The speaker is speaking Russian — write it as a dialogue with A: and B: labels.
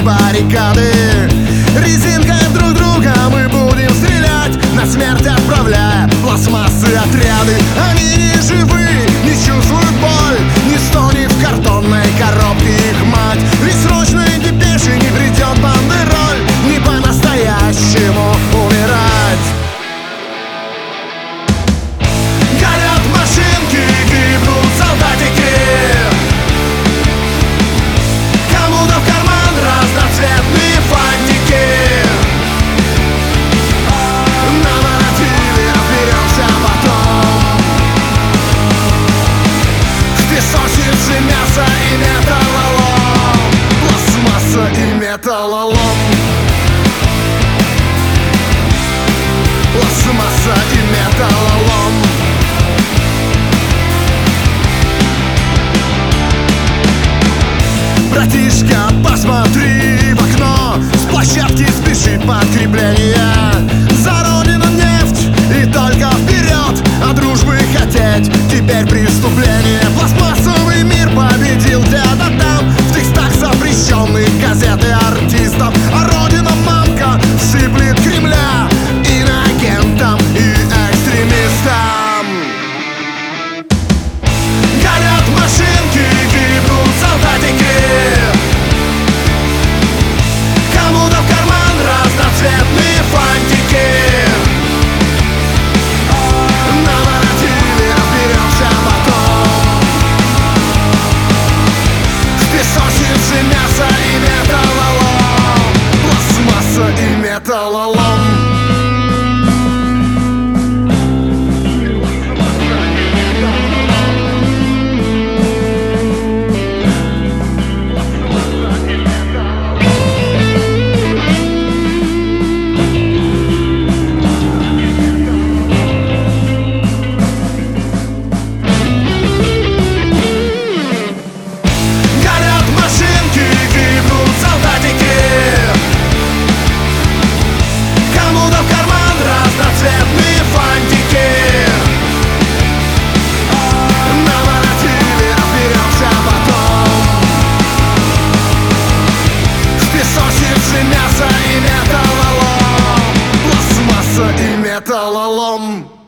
A: строить баррикады. Резинкой друг друга мы будем стрелять, на смерть отправляя пластмассы отряды. Они не живы, не чувствуют боль, не стонет в картонной коробке их мать. Ведь срочные депеши не придет бандероль, не по-настоящему умирать. Горят машинки, гибнут солдатики, кому-то в карман разноцветные фантики. На нарративе разберемся потом. В песочнице мясо и металлолом, пластмасса и металлолом, пластмасса и металлолом. Братишка, посмотри в окно, с площадки спешит подкрепление. За родину нефть и только вперед, а дружбы хотеть теперь преступление. Пластмассовый мир победил где-то там, в текстах запрещенных газет и артистов. А родина мамка сыплет Кремля иноагентам и экстремистам. Горят машинки, гибнут солдатики, кому-то в карман разноцветные фантики. На нарративе разберемся потом. В песочнице мясо и металлолом, пластмасса и металлолом. Мясо и металлолом, пластмасса и металлолом.